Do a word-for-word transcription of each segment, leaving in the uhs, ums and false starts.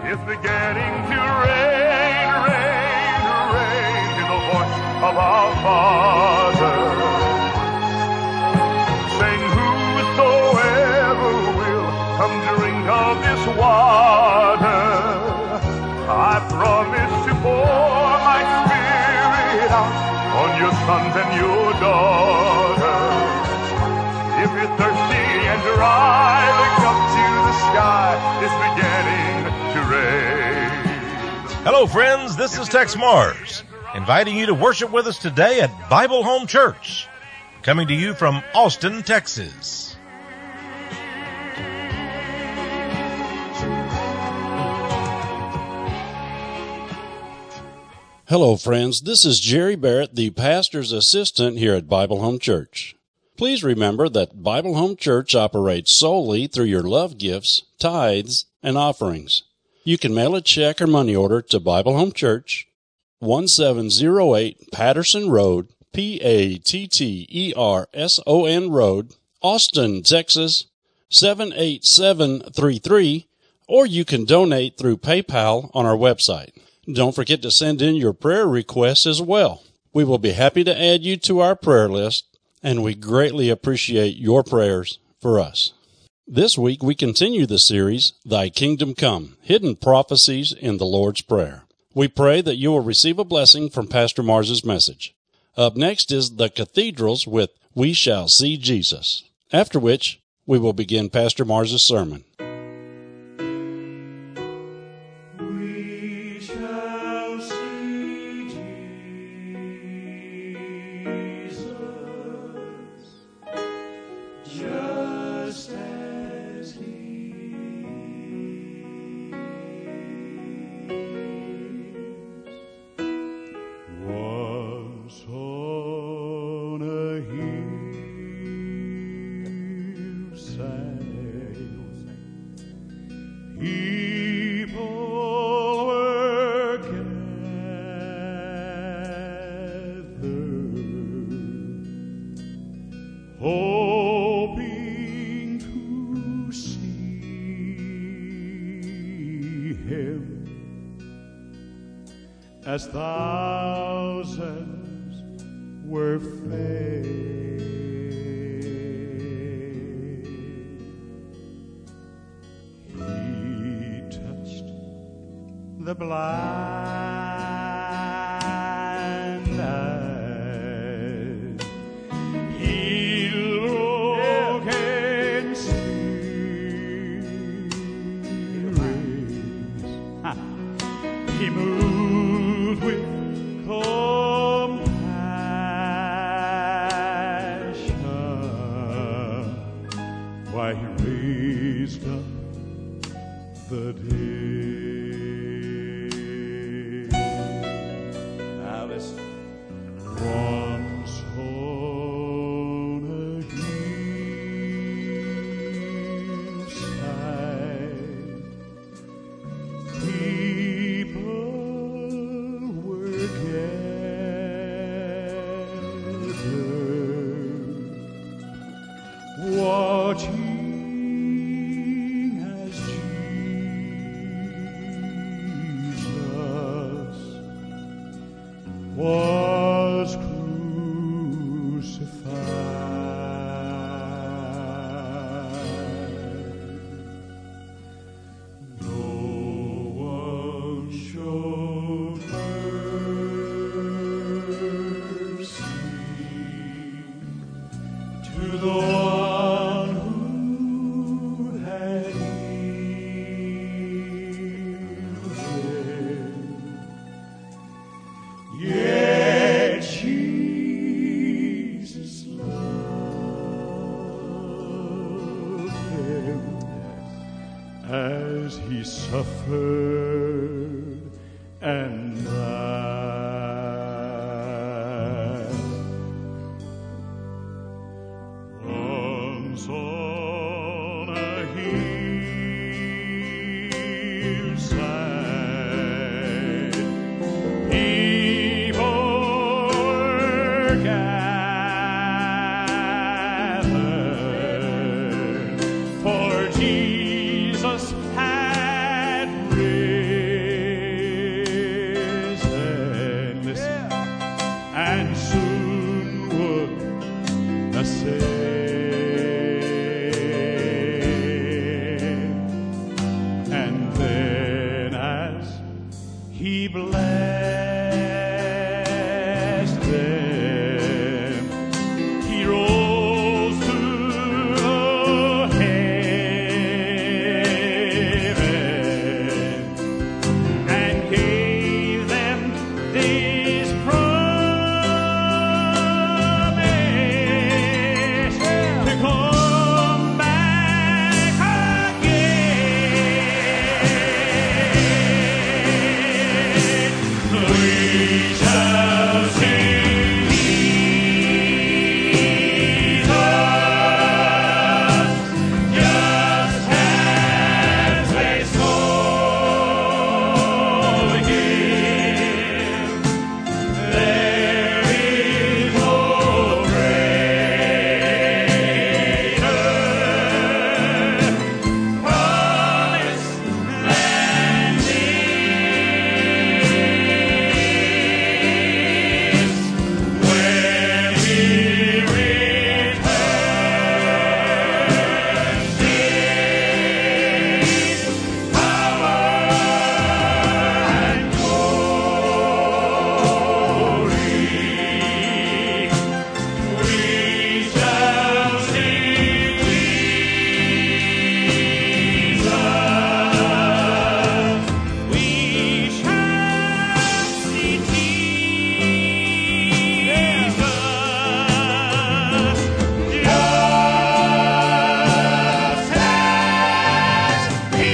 is beginning to rain, rain, rain, to the voice of our Father, saying, whosoever will come drink of this water, I promise to pour my Spirit out on your sons and your daughters. If you're thirsty and dry, look up to the sky, it's beginning to rain. Hello, friends. This is Tex Mars, inviting you to worship with us today at Bible Home Church, coming to you from Austin, Texas. Hello, friends. This is Jerry Barrett, the pastor's assistant here at Bible Home Church. Please remember that Bible Home Church operates solely through your love gifts, tithes, and offerings. You can mail a check or money order to Bible Home Church, one seven zero eight Patterson Road, P A T T E R S O N Road, Austin, Texas, seven eight seven three three, or you can donate through PayPal on our website. Don't forget to send in your prayer requests as well. We will be happy to add you to our prayer list, and we greatly appreciate your prayers for us. This week we continue the series, Thy Kingdom Come, Hidden Prophecies in the Lord's Prayer. We pray that you will receive a blessing from Pastor Mars's message. Up next is The Cathedrals with We Shall See Jesus, after which we will begin Pastor Mars's sermon. As thousands were fed, he touched the blind eyes, healed broken spirits. Huh. He moved with compassion, why he raised up the dead. Now listen. Once on a hillside, people watching as Jesus was crucified. No one showed mercy to the one who had healed him. Yet Jesus loved him as he suffered and died. Once on a hillside, people were gathered, for Jesus had risen. He blessed them. He rose to heaven and gave them this promise to come back again. We shall sing Jesus, just as they saw him. There is no greater promise than this. When he returns, this power and glory, we shall see Jesus. We shall see Jesus, just as he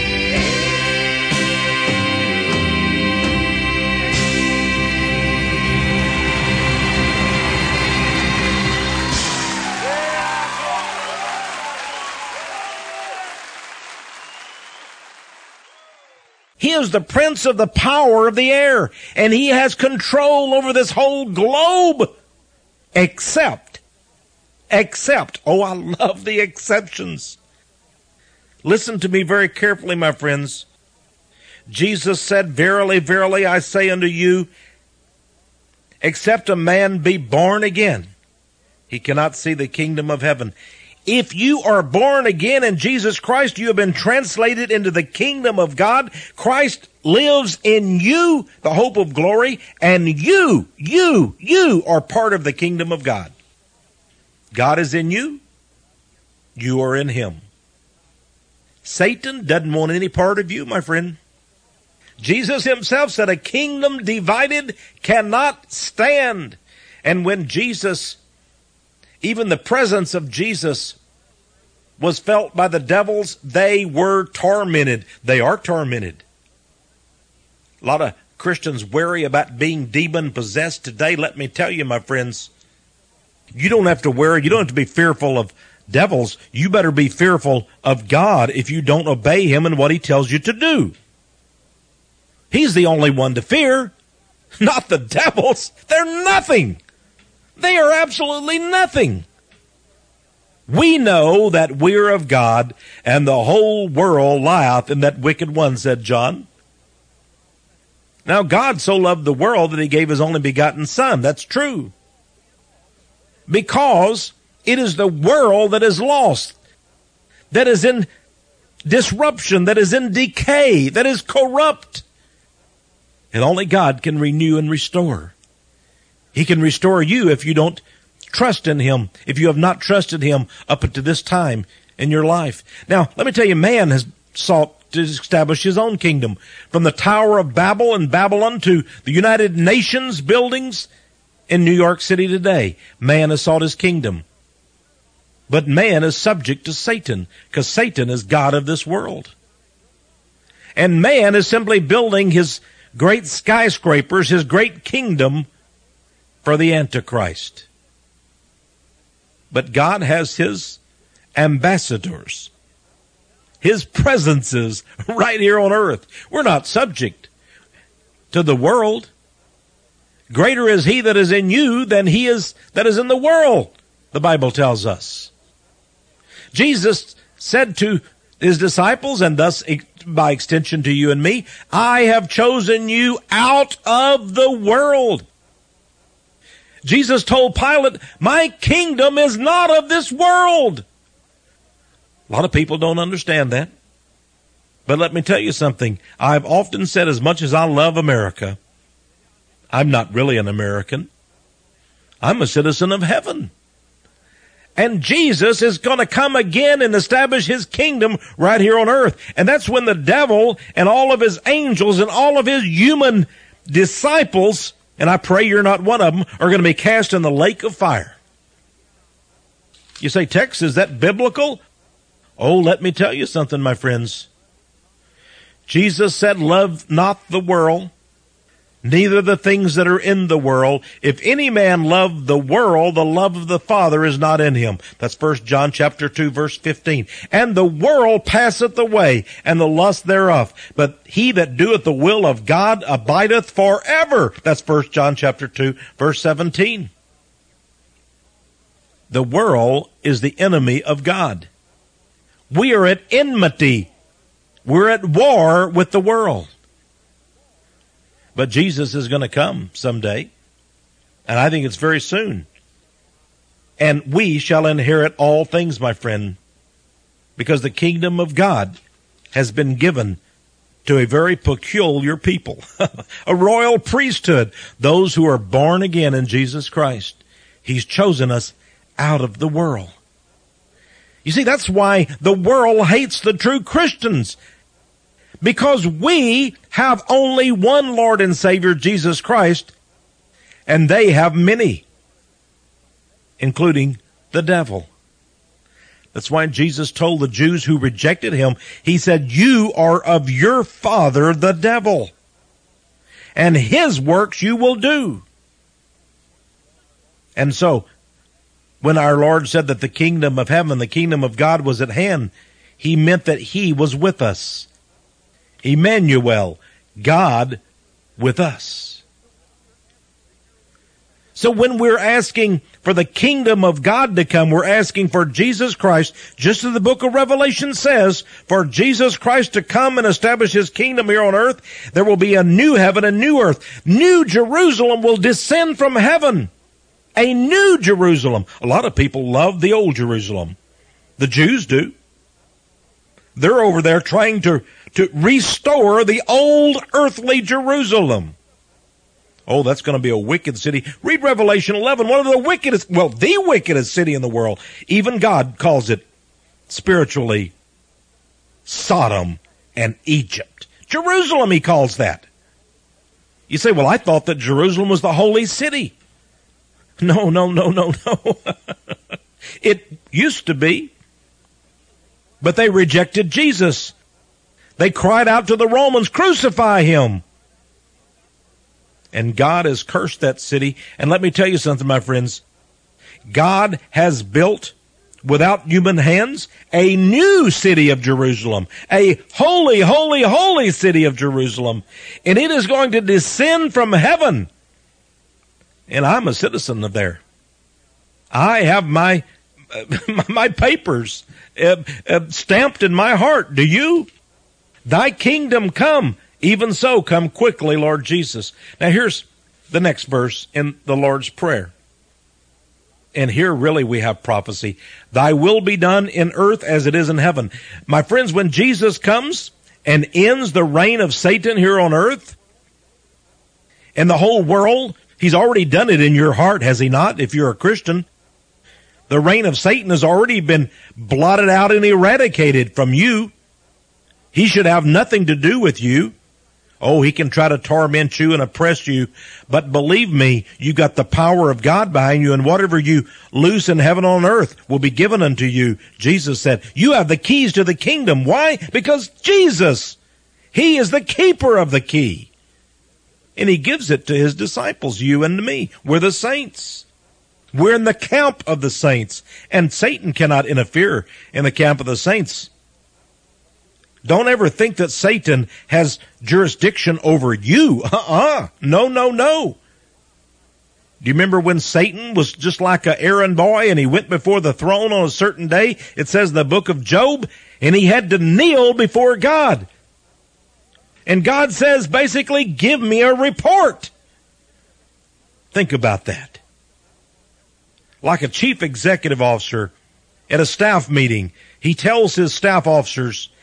He is the prince of the power of the air, and he has control over this whole globe. Except, except, oh, I love the exceptions. Listen to me very carefully, my friends. Jesus said, verily, verily, I say unto you, except a man be born again, he cannot see the kingdom of heaven. If you are born again in Jesus Christ, you have been translated into the kingdom of God. Christ lives in you, the hope of glory, and you, you, you are part of the kingdom of God. God is in you. You are in him. Satan doesn't want any part of you, my friend. Jesus himself said a kingdom divided cannot stand. And when Jesus, even the presence of Jesus, was felt by the devils, they were tormented. They are tormented. A lot of Christians worry about being demon-possessed today. Let me tell you, my friends, you don't have to worry. You don't have to be fearful of devils. You better be fearful of God if you don't obey him and what he tells you to do. He's the only one to fear, not the devils. They're nothing. They are absolutely nothing. We know that we're of God, and the whole world lieth in that wicked one, said John. Now, God so loved the world that he gave his only begotten Son. That's true. Because it is the world that is lost, that is in disruption, that is in decay, that is corrupt. And only God can renew and restore. He can restore you if you don't trust in him, if you have not trusted him up until this time in your life. Now, let me tell you, man has sought to establish his own kingdom. From the Tower of Babel in Babylon to the United Nations buildings in New York City today, man has sought his kingdom. But man is subject to Satan, because Satan is God of this world. And man is simply building his great skyscrapers, his great kingdom for the Antichrist. But God has his ambassadors, his presences right here on earth. We're not subject to the world. Greater is he that is in you than he is that is in the world, the Bible tells us. Jesus said to his disciples, and thus by extension to you and me, I have chosen you out of the world. Jesus told Pilate, my kingdom is not of this world. A lot of people don't understand that. But let me tell you something. I've often said, as much as I love America, I'm not really an American. I'm a citizen of heaven. And Jesus is going to come again and establish his kingdom right here on earth. And that's when the devil and all of his angels and all of his human disciples, and I pray you're not one of them, are going to be cast in the lake of fire. You say, Tex, is that biblical? Oh, let me tell you something, my friends. Jesus said, love not the world, neither the things that are in the world. If any man love the world, the love of the Father is not in him. That's First John chapter two, verse fifteen. And the world passeth away, and the lust thereof. But he that doeth the will of God abideth forever. That's First John chapter two, verse seventeen. The world is the enemy of God. We are at enmity. We're at war with the world. But Jesus is going to come someday, and I think it's very soon. And we shall inherit all things, my friend, because the kingdom of God has been given to a very peculiar people, a royal priesthood, those who are born again in Jesus Christ. He's chosen us out of the world. You see, that's why the world hates the true Christians. Because we have only one Lord and Savior, Jesus Christ, and they have many, including the devil. That's why Jesus told the Jews who rejected him, he said, you are of your father, the devil, and his works you will do. And so, when our Lord said that the kingdom of heaven, the kingdom of God was at hand, he meant that he was with us. Emmanuel, God with us. So when we're asking for the kingdom of God to come, we're asking for Jesus Christ, just as the book of Revelation says, for Jesus Christ to come and establish his kingdom here on earth. There will be a new heaven and new earth. New Jerusalem will descend from heaven. A new Jerusalem. A lot of people love the old Jerusalem. The Jews do. They're over there trying to, to restore the old earthly Jerusalem. Oh, that's going to be a wicked city. Read Revelation eleven, one of the wickedest, well, the wickedest city in the world. Even God calls it spiritually Sodom and Egypt. Jerusalem, he calls that. You say, well, I thought that Jerusalem was the holy city. No, no, no, no, no. It used to be. But they rejected Jesus. They cried out to the Romans, crucify him. And God has cursed that city. And let me tell you something, my friends. God has built, without human hands, a new city of Jerusalem. A holy, holy, holy city of Jerusalem. And it is going to descend from heaven. And I'm a citizen of there. I have my my papers uh, uh, stamped in my heart. Do you? Thy kingdom come. Even so, come quickly, Lord Jesus. Now here's the next verse in the Lord's Prayer. And here really we have prophecy. Thy will be done in earth as it is in heaven. My friends, when Jesus comes and ends the reign of Satan here on earth, and the whole world, he's already done it in your heart, has he not, if you're a Christian? The reign of Satan has already been blotted out and eradicated from you. He should have nothing to do with you. Oh, he can try to torment you and oppress you, but believe me, you got the power of God behind you, and whatever you loose in heaven on earth will be given unto you. Jesus said, you have the keys to the kingdom. Why? Because Jesus, he is the keeper of the key. And he gives it to his disciples, you and me. We're the saints. We're in the camp of the saints, and Satan cannot interfere in the camp of the saints. Don't ever think that Satan has jurisdiction over you. Uh-uh. No, no, no. Do you remember when Satan was just like an errand boy and he went before the throne on a certain day? It says in the book of Job, and he had to kneel before God. And God says, basically, give me a report. Think about that. Like a chief executive officer at a staff meeting, he tells his staff officers,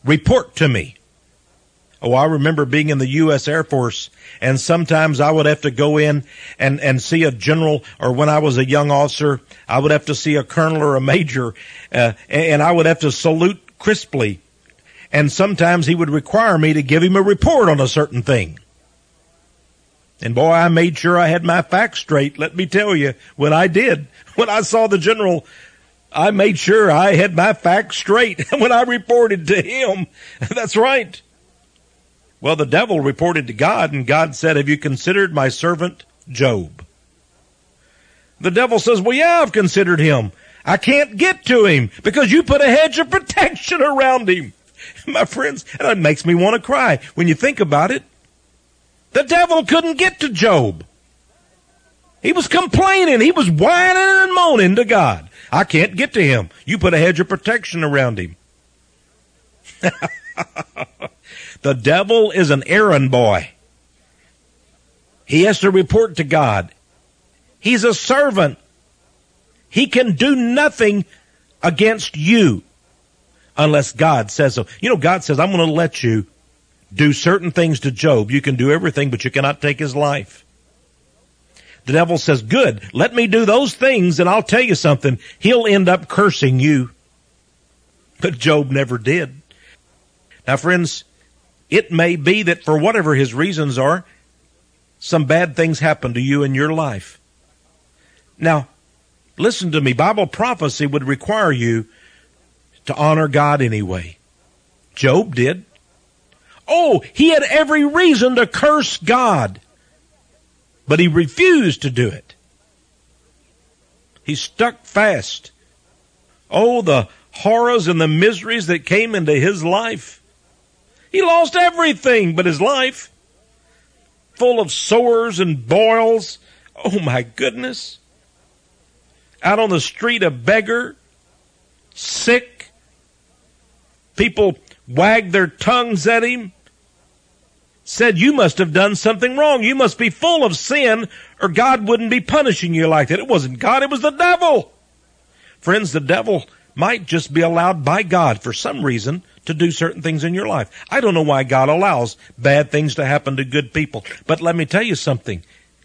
report to me. Oh, I remember being in the U S Air Force, and sometimes I would have to go in and, and see a general, or when I was a young officer, I would have to see a colonel or a major, uh, and I would have to salute crisply. And sometimes he would require me to give him a report on a certain thing. And boy, I made sure I had my facts straight. Let me tell you, when I did, when I saw the general, I made sure I had my facts straight when I reported to him. That's right. Well, the devil reported to God, and God said, have you considered my servant Job? The devil says, well, yeah, I've considered him. I can't get to him because you put a hedge of protection around him. My friends, and it makes me want to cry when you think about it. The devil couldn't get to Job. He was complaining. He was whining and moaning to God. I can't get to him. You put a hedge of protection around him. The devil is an errand boy. He has to report to God. He's a servant. He can do nothing against you unless God says so. You know, God says, I'm going to let you do certain things to Job. You can do everything, but you cannot take his life. The devil says, good, let me do those things, and I'll tell you something. He'll end up cursing you. But Job never did. Now, friends, it may be that for whatever his reasons are, some bad things happen to you in your life. Now, listen to me. Bible prophecy would require you to honor God anyway. Job did. Oh, he had every reason to curse God, but he refused to do it. He stuck fast. Oh, the horrors and the miseries that came into his life. He lost everything but his life. Full of sores and boils. Oh, my goodness. Out on the street, a beggar. Sick. People wagged their tongues at him. Said, you must have done something wrong. You must be full of sin, or God wouldn't be punishing you like that. It wasn't God, it was the devil. Friends, the devil might just be allowed by God for some reason to do certain things in your life. I don't know why God allows bad things to happen to good people. But let me tell you something.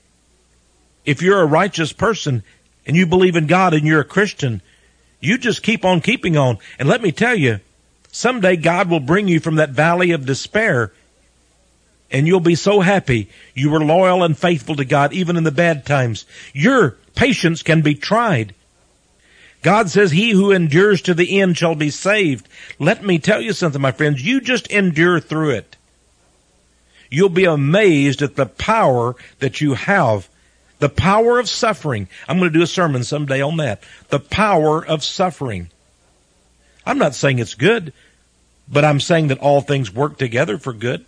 If you're a righteous person and you believe in God and you're a Christian, you just keep on keeping on. And let me tell you, someday God will bring you from that valley of despair, and you'll be so happy you were loyal and faithful to God even in the bad times. Your patience can be tried. God says, he who endures to the end shall be saved. Let me tell you something, my friends. You just endure through it. You'll be amazed at the power that you have. The power of suffering. I'm going to do a sermon someday on that. The power of suffering. I'm not saying it's good, but I'm saying that all things work together for good.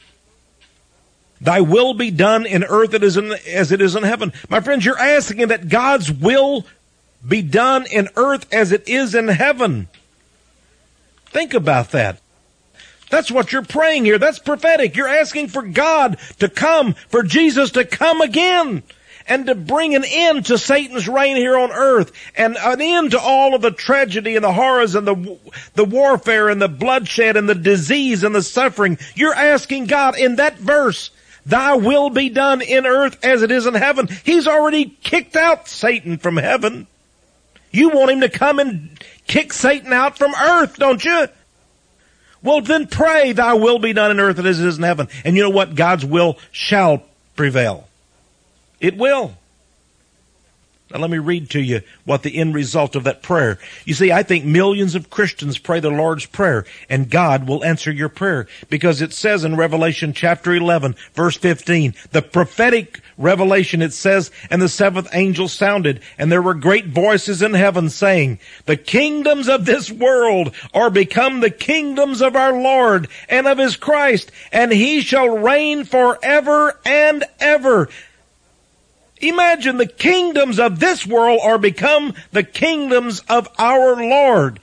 Thy will be done in earth as it is in heaven. My friends, you're asking that God's will be done in earth as it is in heaven. Think about that. That's what you're praying here. That's prophetic. You're asking for God to come, for Jesus to come again, and to bring an end to Satan's reign here on earth, and an end to all of the tragedy and the horrors and the, the warfare and the bloodshed and the disease and the suffering. You're asking God in that verse, thy will be done in earth as it is in heaven. He's already kicked out Satan from heaven. You want him to come and kick Satan out from earth, don't you? Well, then pray, thy will be done in earth as it is in heaven. And you know what? God's will shall prevail. It will. Now let me read to you what the end result of that prayer. You see, I think millions of Christians pray the Lord's Prayer, and God will answer your prayer, because it says in Revelation chapter eleven, verse fifteen, the prophetic revelation, it says, and the seventh angel sounded, and there were great voices in heaven saying, the kingdoms of this world are become the kingdoms of our Lord and of his Christ, and he shall reign forever and ever. Imagine the kingdoms of this world are become the kingdoms of our Lord.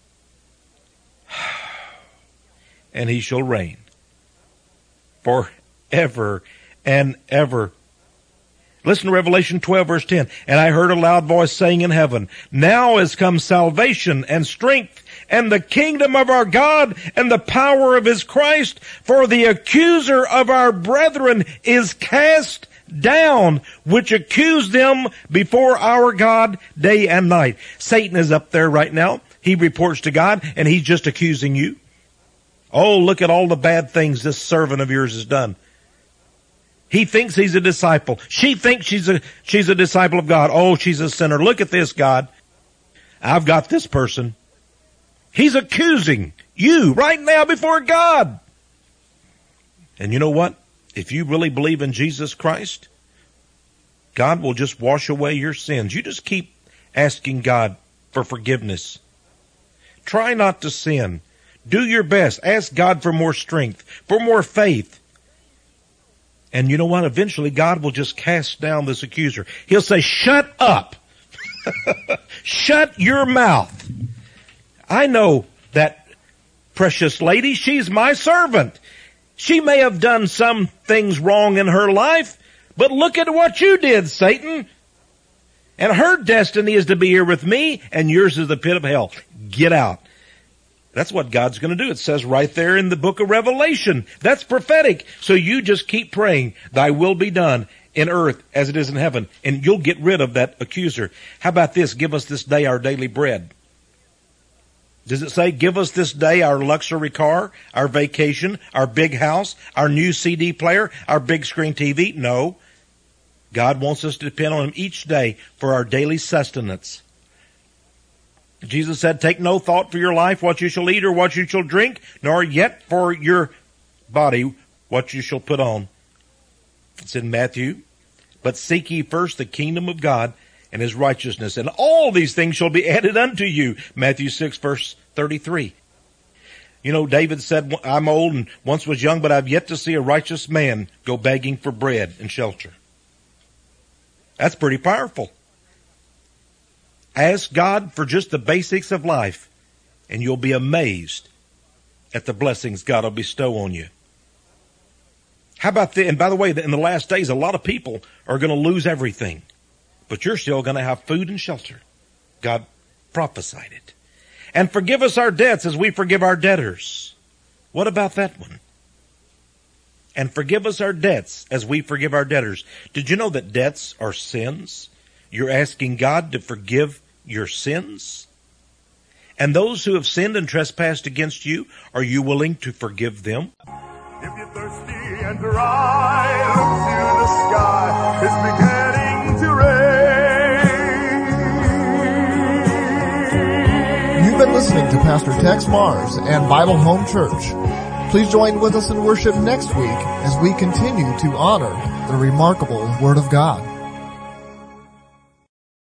And he shall reign forever and ever. Listen to Revelation twelve verse ten. And I heard a loud voice saying in heaven, now is come salvation and strength and the kingdom of our God and the power of his Christ, for the accuser of our brethren is cast down, which accused them before our God day and night. Satan is up there right now. He reports to God and he's just accusing you. Oh, look at all the bad things this servant of yours has done. He thinks he's a disciple. She thinks she's a, she's a disciple of God. Oh, she's a sinner. Look at this, God. I've got this person. He's accusing you right now before God. And you know what? If you really believe in Jesus Christ, God will just wash away your sins. You just keep asking God for forgiveness. Try not to sin. Do your best. Ask God for more strength, for more faith. And you know what? Eventually God will just cast down this accuser. He'll say, shut up. Shut your mouth. I know that precious lady. She's my servant. She may have done some things wrong in her life, but look at what you did, Satan. And her destiny is to be here with me, and yours is the pit of hell. Get out. That's what God's going to do. It says right there in the book of Revelation. That's prophetic. So you just keep praying, thy will be done in earth as it is in heaven, and you'll get rid of that accuser. How about this? Give us this day our daily bread. Does it say, give us this day our luxury car, our vacation, our big house, our new C D player, our big screen T V? No. God wants us to depend on him each day for our daily sustenance. Jesus said, take no thought for your life, what you shall eat or what you shall drink, nor yet for your body, what you shall put on. It's in Matthew. But seek ye first the kingdom of God and his righteousness, and all these things shall be added unto you. Matthew six verse thirty-three. You know, David said, I'm old and once was young, but I've yet to see a righteous man go begging for bread and shelter. That's pretty powerful. Ask God for just the basics of life, and you'll be amazed at the blessings God will bestow on you. How about the, and by the way, in the last days, a lot of people are going to lose everything, but you're still going to have food and shelter. God prophesied it. And forgive us our debts as we forgive our debtors. What about that one? And forgive us our debts as we forgive our debtors. Did you know that debts are sins? You're asking God to forgive your sins? And those who have sinned and trespassed against you, are you willing to forgive them? If you're thirsty and dry, look to the sky. It's beginning to rain. You've been listening to Pastor Tex Mars and Bible Home Church. Please join with us in worship next week as we continue to honor the remarkable Word of God.